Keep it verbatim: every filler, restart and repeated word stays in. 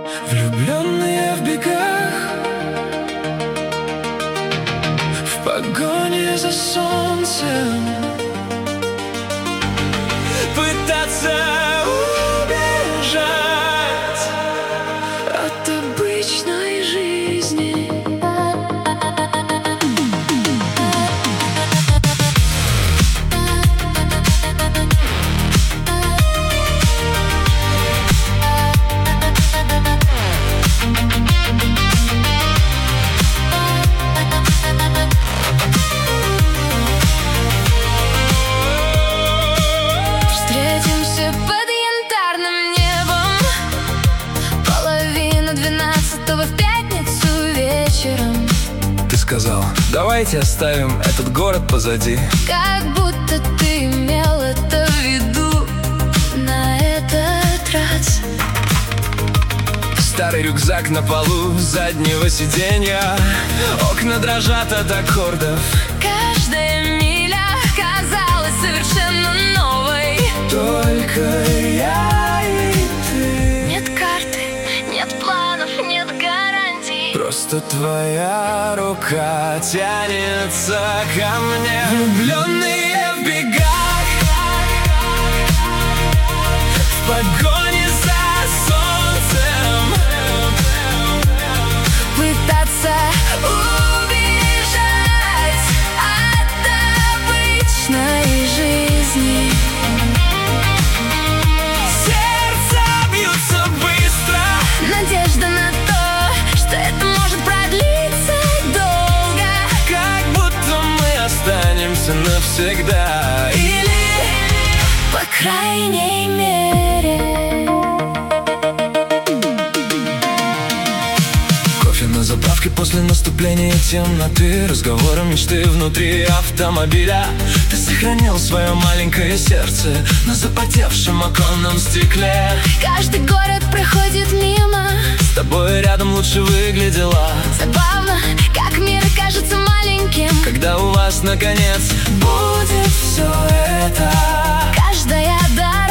Влюбленные в бегах, в погоне за солнцем, пытаться убежать от обычной жизни. В пятницу вечером ты сказал: давайте оставим этот город позади. Как будто ты имел это в виду на этот раз. Старый рюкзак на полу заднего сиденья, окна дрожат от аккордов. Каждая миля казалась совершенно новой. Только я и ты. Нет карты, нет планов, нет гарантий. Просто твоя рука тянется ко мне. Влюбленные в бегах, в погоне за солнцем, пытаться убежать от обычной жизни. Сердце бьется быстро, надежда на то, что это может продлиться долго. как будто мы останемся навсегда. Или, по крайней мере, кофе на заправке после наступления темноты, разговоры мечты внутри автомобиля. Ты сохранил свое маленькое сердце на запотевшем оконном стекле. каждый город проходит мимо. С тобой рядом лучше выглядела. Забавно, как мир кажется маленьким, когда у вас наконец будет все это. каждая дорога